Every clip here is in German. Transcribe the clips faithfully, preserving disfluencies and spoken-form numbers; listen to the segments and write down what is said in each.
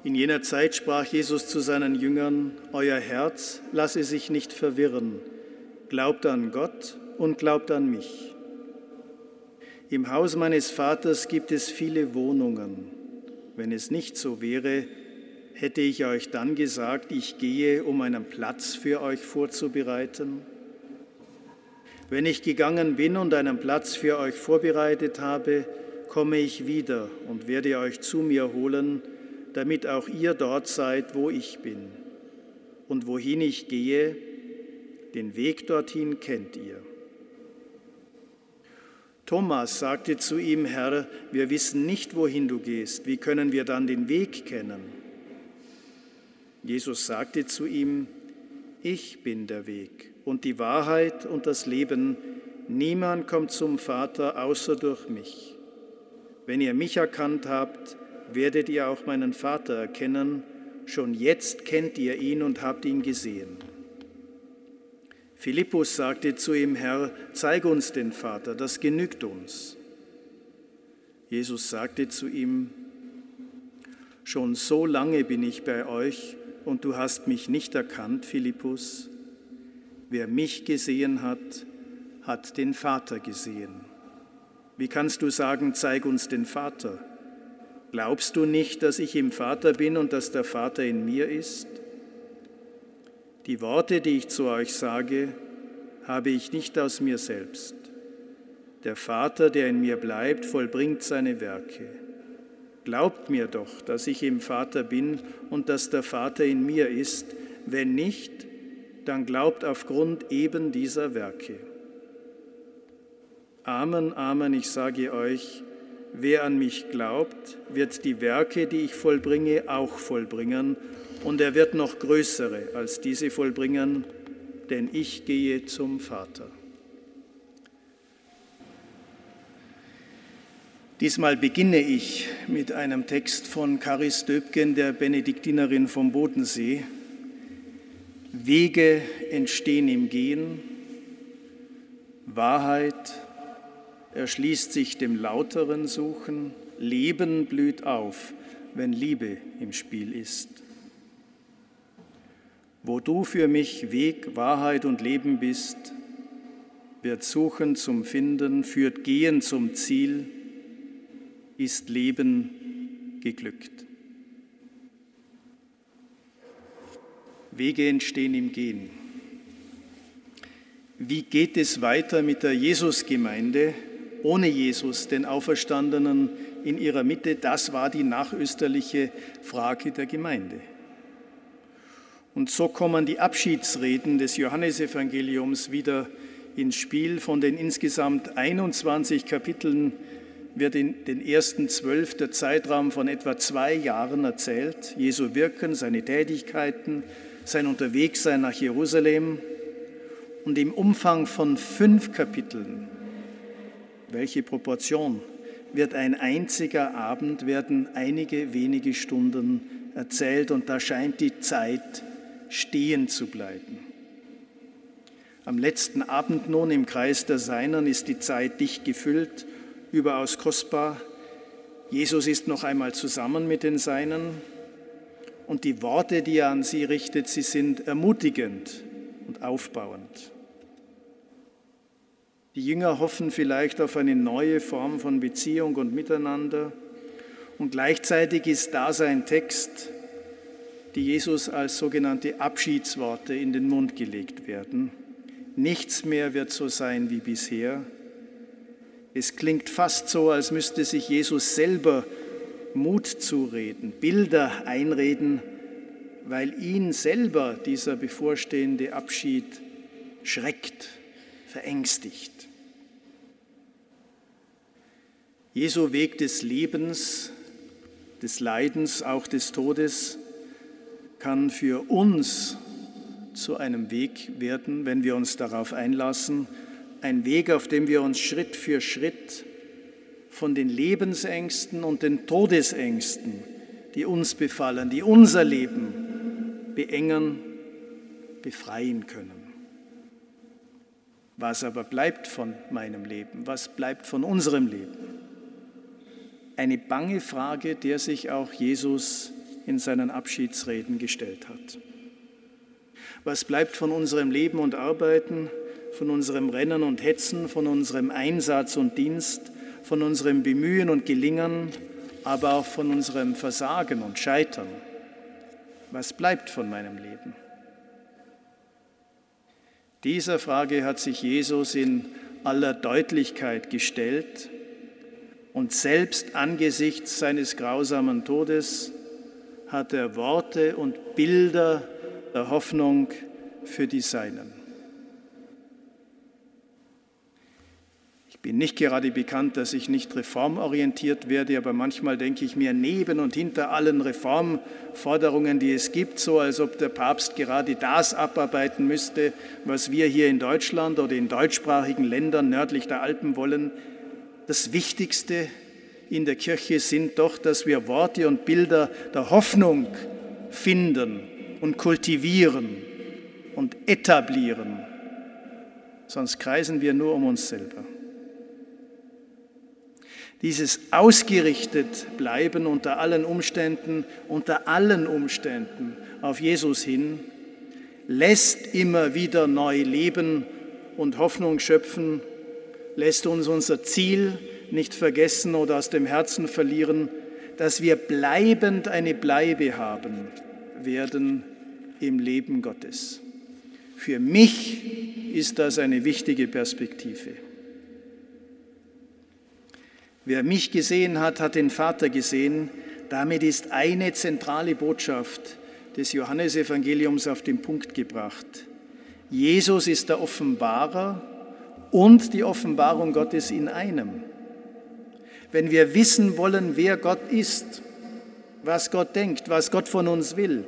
In jener Zeit sprach Jesus zu seinen Jüngern: Euer Herz lasse sich nicht verwirren. Glaubt an Gott und glaubt an mich. Im Haus meines Vaters gibt es viele Wohnungen. Wenn es nicht so wäre, hätte ich euch dann gesagt, ich gehe, um einen Platz für euch vorzubereiten? Wenn ich gegangen bin und einen Platz für euch vorbereitet habe, komme ich wieder und werde euch zu mir holen, damit auch ihr dort seid, wo ich bin. Und wohin ich gehe, den Weg dorthin kennt ihr. Thomas sagte zu ihm: Herr, wir wissen nicht, wohin du gehst. Wie können wir dann den Weg kennen? Jesus sagte zu ihm: Ich bin der Weg und die Wahrheit und das Leben. Niemand kommt zum Vater außer durch mich. Wenn ihr mich erkannt habt, werdet ihr auch meinen Vater erkennen. Schon jetzt kennt ihr ihn und habt ihn gesehen. Philippus sagte zu ihm: Herr, zeig uns den Vater, das genügt uns. Jesus sagte zu ihm: Schon so lange bin ich bei euch und du hast mich nicht erkannt, Philippus. Wer mich gesehen hat, hat den Vater gesehen. Wie kannst du sagen, zeig uns den Vater? Glaubst du nicht, dass ich im Vater bin und dass der Vater in mir ist? Die Worte, die ich zu euch sage, habe ich nicht aus mir selbst. Der Vater, der in mir bleibt, vollbringt seine Werke. Glaubt mir doch, dass ich im Vater bin und dass der Vater in mir ist. Wenn nicht, dann glaubt aufgrund eben dieser Werke. Amen, Amen, ich sage euch, wer an mich glaubt, wird die Werke, die ich vollbringe, auch vollbringen, und er wird noch größere als diese vollbringen, denn ich gehe zum Vater. Diesmal beginne ich mit einem Text von Karis Döbgen, der Benediktinerin vom Bodensee. Wege entstehen im Gehen, Wahrheit erschließt sich dem lauteren Suchen, Leben blüht auf, wenn Liebe im Spiel ist. Wo du für mich Weg, Wahrheit und Leben bist, wird Suchen zum Finden, führt Gehen zum Ziel, ist Leben geglückt. Wege entstehen im Gehen. Wie geht es weiter mit der Jesusgemeinde ohne Jesus, den Auferstandenen in ihrer Mitte? Das war die nachösterliche Frage der Gemeinde. Und so kommen die Abschiedsreden des Johannesevangeliums wieder ins Spiel. Von den insgesamt einundzwanzig Kapiteln wird in den ersten zwölf der Zeitraum von etwa zwei Jahren erzählt. Jesu Wirken, seine Tätigkeiten, sein Unterwegssein nach Jerusalem. Und im Umfang von fünf Kapiteln, welche Proportion, wird ein einziger Abend, werden einige wenige Stunden erzählt und da scheint die Zeit stehen zu bleiben. Am letzten Abend nun im Kreis der Seinen ist die Zeit dicht gefüllt, überaus kostbar. Jesus ist noch einmal zusammen mit den Seinen und die Worte, die er an sie richtet, sie sind ermutigend und aufbauend. Die Jünger hoffen vielleicht auf eine neue Form von Beziehung und Miteinander und gleichzeitig ist da sein Text, die Jesus als sogenannte Abschiedsworte in den Mund gelegt werden. Nichts mehr wird so sein wie bisher. Es klingt fast so, als müsste sich Jesus selber Mut zureden, Bilder einreden, weil ihn selber dieser bevorstehende Abschied schreckt, verängstigt. Jesu Weg des Lebens, des Leidens, auch des Todes, kann für uns zu einem Weg werden, wenn wir uns darauf einlassen. Ein Weg, auf dem wir uns Schritt für Schritt von den Lebensängsten und den Todesängsten, die uns befallen, die unser Leben beengen, befreien können. Was aber bleibt von meinem Leben? Was bleibt von unserem Leben? Eine bange Frage, der sich auch Jesus in seinen Abschiedsreden gestellt hat. Was bleibt von unserem Leben und Arbeiten, von unserem Rennen und Hetzen, von unserem Einsatz und Dienst, von unserem Bemühen und Gelingen, aber auch von unserem Versagen und Scheitern? Was bleibt von meinem Leben? Dieser Frage hat sich Jesus in aller Deutlichkeit gestellt und selbst angesichts seines grausamen Todes hat er Worte und Bilder der Hoffnung für die Seinen. Ich bin nicht gerade bekannt, dass ich nicht reformorientiert werde, aber manchmal denke ich mir neben und hinter allen Reformforderungen, die es gibt, so als ob der Papst gerade das abarbeiten müsste, was wir hier in Deutschland oder in deutschsprachigen Ländern nördlich der Alpen wollen. Das Wichtigste in der Kirche sind doch, dass wir Worte und Bilder der Hoffnung finden und kultivieren und etablieren. Sonst kreisen wir nur um uns selber. Dieses ausgerichtet bleiben unter allen Umständen, unter allen Umständen auf Jesus hin, lässt immer wieder neu leben und Hoffnung schöpfen, lässt uns unser Ziel nicht vergessen oder aus dem Herzen verlieren, dass wir bleibend eine Bleibe haben werden im Leben Gottes. Für mich ist das eine wichtige Perspektive. Wer mich gesehen hat, hat den Vater gesehen. Damit ist eine zentrale Botschaft des Johannesevangeliums auf den Punkt gebracht. Jesus ist der Offenbarer und die Offenbarung Gottes in einem. Wenn wir wissen wollen, wer Gott ist, was Gott denkt, was Gott von uns will,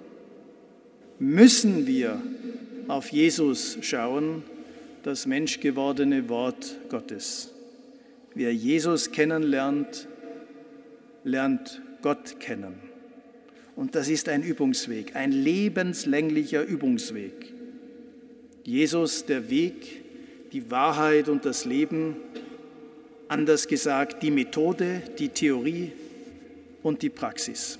müssen wir auf Jesus schauen, das menschgewordene Wort Gottes. Wer Jesus kennenlernt, lernt Gott kennen. Und das ist ein Übungsweg, ein lebenslänglicher Übungsweg. Jesus, der Weg, die Wahrheit und das Leben, anders gesagt, die Methode, die Theorie und die Praxis.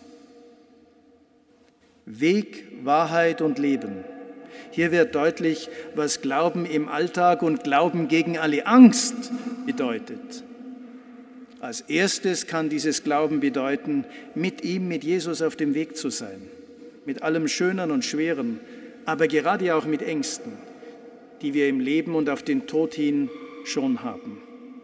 Weg, Wahrheit und Leben. Hier wird deutlich, was Glauben im Alltag und Glauben gegen alle Angst bedeutet. Als erstes kann dieses Glauben bedeuten, mit ihm, mit Jesus auf dem Weg zu sein, mit allem Schönen und Schweren, aber gerade auch mit Ängsten, die wir im Leben und auf den Tod hin schon haben.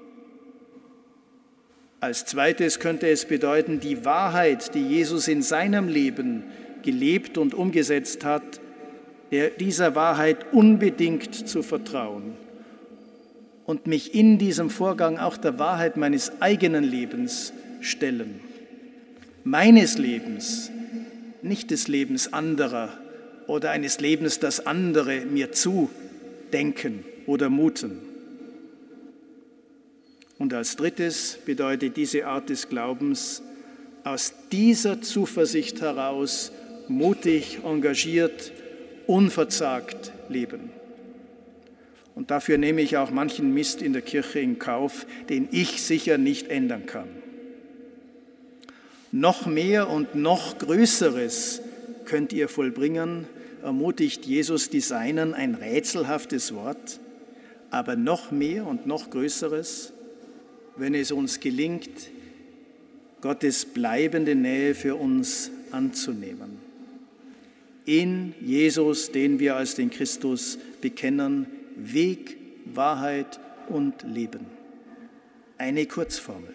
Als zweites könnte es bedeuten, die Wahrheit, die Jesus in seinem Leben gelebt und umgesetzt hat, der, dieser Wahrheit unbedingt zu vertrauen und mich in diesem Vorgang auch der Wahrheit meines eigenen Lebens stellen. Meines Lebens, nicht des Lebens anderer oder eines Lebens, das andere mir zudenken oder muten. Und als drittes bedeutet diese Art des Glaubens, aus dieser Zuversicht heraus mutig, engagiert, unverzagt leben. Und dafür nehme ich auch manchen Mist in der Kirche in Kauf, den ich sicher nicht ändern kann. Noch mehr und noch Größeres könnt ihr vollbringen, ermutigt Jesus die Seinen, ein rätselhaftes Wort, aber noch mehr und noch Größeres, wenn es uns gelingt, Gottes bleibende Nähe für uns anzunehmen. In Jesus, den wir als den Christus bekennen, Weg, Wahrheit und Leben. Eine Kurzformel.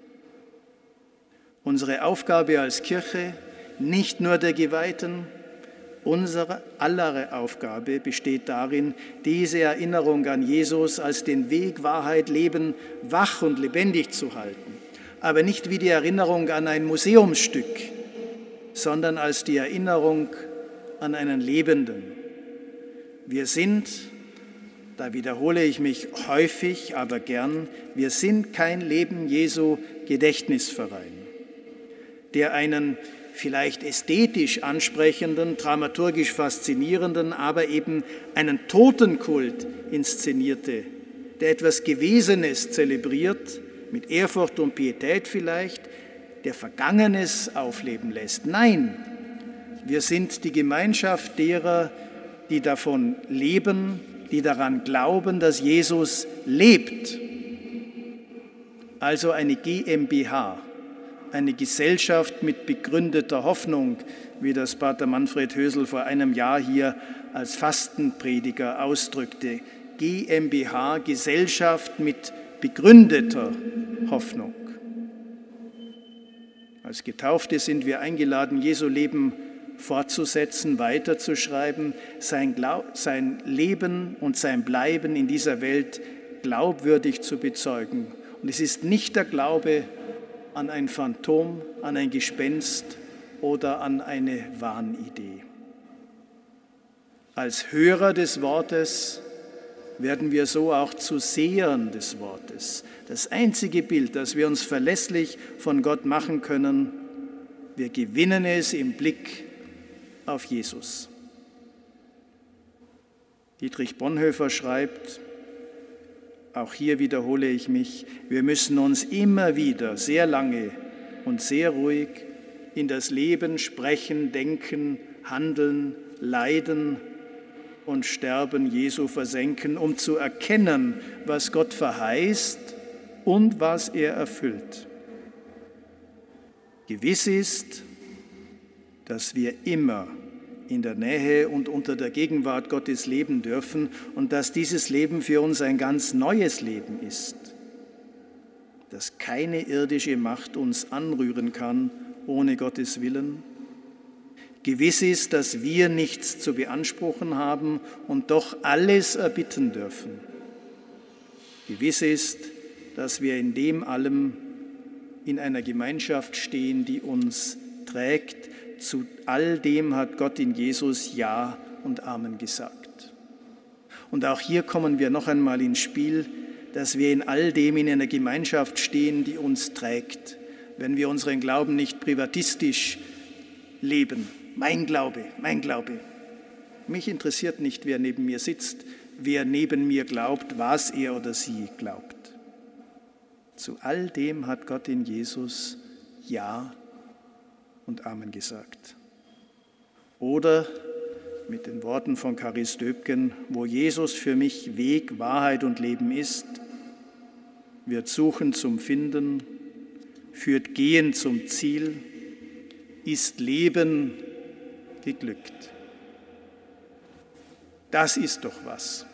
Unsere Aufgabe als Kirche, nicht nur der Geweihten, unsere aller Aufgabe besteht darin, diese Erinnerung an Jesus als den Weg, Wahrheit, Leben wach und lebendig zu halten. Aber nicht wie die Erinnerung an ein Museumsstück, sondern als die Erinnerung an einen Lebenden. Wir sind, da wiederhole ich mich häufig, aber gern, wir sind kein Leben Jesu Gedächtnisverein, der einen vielleicht ästhetisch ansprechenden, dramaturgisch faszinierenden, aber eben einen Totenkult inszenierte, der etwas Gewesenes zelebriert, mit Ehrfurcht und Pietät vielleicht, der Vergangenes aufleben lässt. Nein, wir sind die Gemeinschaft derer, die davon leben, die daran glauben, dass Jesus lebt. Also eine GmbH, eine Gesellschaft mit begründeter Hoffnung, wie das Pater Manfred Hösel vor einem Jahr hier als Fastenprediger ausdrückte. GmbH, Gesellschaft mit begründeter Hoffnung. Als Getaufte sind wir eingeladen, Jesu Leben fortzusetzen, weiterzuschreiben, sein, Glaub, sein Leben und sein Bleiben in dieser Welt glaubwürdig zu bezeugen. Und es ist nicht der Glaube an ein Phantom, an ein Gespenst oder an eine Wahnidee. Als Hörer des Wortes werden wir so auch zu Sehern des Wortes. Das einzige Bild, das wir uns verlässlich von Gott machen können, wir gewinnen es im Blick auf Jesus. Dietrich Bonhoeffer schreibt, auch hier wiederhole ich mich, wir müssen uns immer wieder sehr lange und sehr ruhig in das Leben, Sprechen, Denken, Handeln, Leiden und Sterben Jesu versenken, um zu erkennen, was Gott verheißt und was er erfüllt. Gewiss ist, dass wir immer in der Nähe und unter der Gegenwart Gottes leben dürfen und dass dieses Leben für uns ein ganz neues Leben ist, dass keine irdische Macht uns anrühren kann ohne Gottes Willen. Gewiss ist, dass wir nichts zu beanspruchen haben und doch alles erbitten dürfen. Gewiss ist, dass wir in dem allem in einer Gemeinschaft stehen, die uns trägt. Zu all dem hat Gott in Jesus Ja und Amen gesagt. Und auch hier kommen wir noch einmal ins Spiel, dass wir in all dem in einer Gemeinschaft stehen, die uns trägt, wenn wir unseren Glauben nicht privatistisch leben. Mein Glaube, mein Glaube. Mich interessiert nicht, wer neben mir sitzt, wer neben mir glaubt, was er oder sie glaubt. Zu all dem hat Gott in Jesus Ja und Amen gesagt. Oder mit den Worten von Karis Döbgen, wo Jesus für mich Weg, Wahrheit und Leben ist, wird Suchen zum Finden, führt Gehen zum Ziel, ist Leben geglückt. Das ist doch was.